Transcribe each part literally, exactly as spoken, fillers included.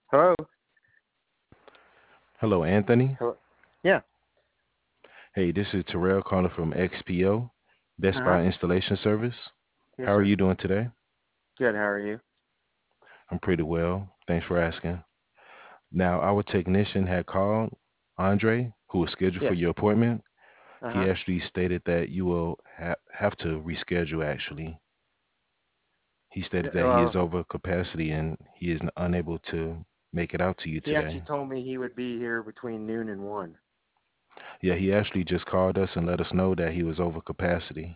Hello. Hello, Anthony. Hello. Yeah. Hey, this is Terrell calling from X P O, Best Uh-huh. Buy Installation Service. Yes, How are sir. you doing today? Good. How are you? I'm pretty well. Thanks for asking. Now, our technician had called Andre, who was scheduled for Yes. your appointment. He Uh-huh. actually stated that you will ha have to reschedule, actually. He Yeah, stated that he is well, over capacity and he is unable to make it out to you he actually today. told me he would be here between noon and one. Yeah, he actually just called us and let us know that he was over capacity.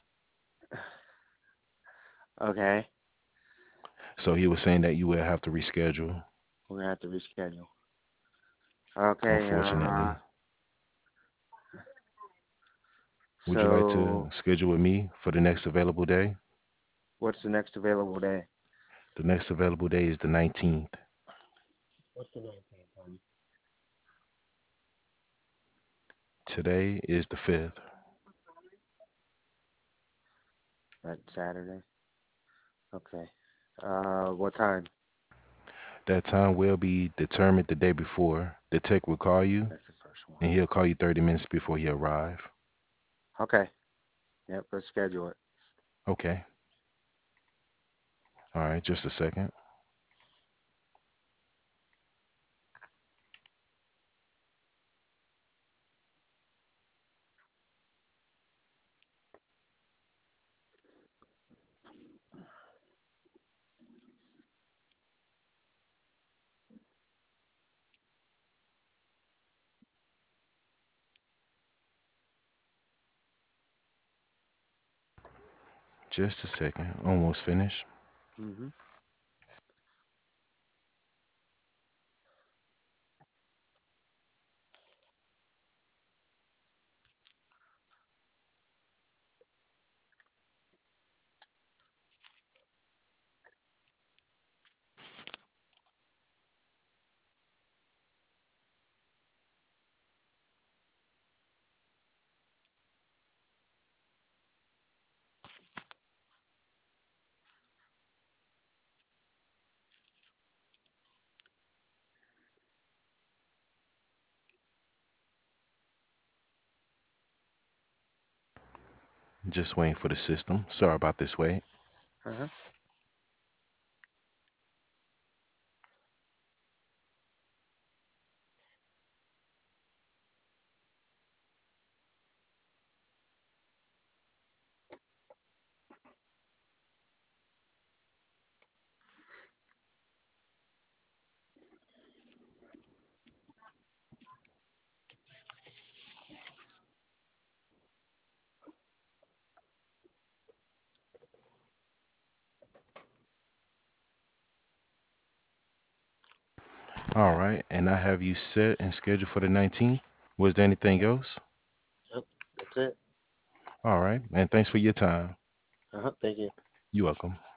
Okay. So he was saying that you will have to reschedule, We're gonna have to reschedule. Okay. Uh, unfortunately. Would you like to so schedule with me for the next available day? what's the next available day? The next available day is the nineteenth. What's the nineteenth, honey? Today is the fifth. That Saturday. Okay. Uh, what time? That time will be determined the day before. The tech will call you That's the first one. and he'll call you thirty minutes before he arrive. Okay. Yep. Let's schedule it. Okay. All right, just a second. Just a second. Almost finished. Mm-hmm. Just waiting for the system. Sorry about this wait. Uh-huh. All right, and I have you set and scheduled for the nineteenth. Was there anything else? Yep. That's it. All right, and thanks for your time. Uh-huh. Thank you. You're welcome.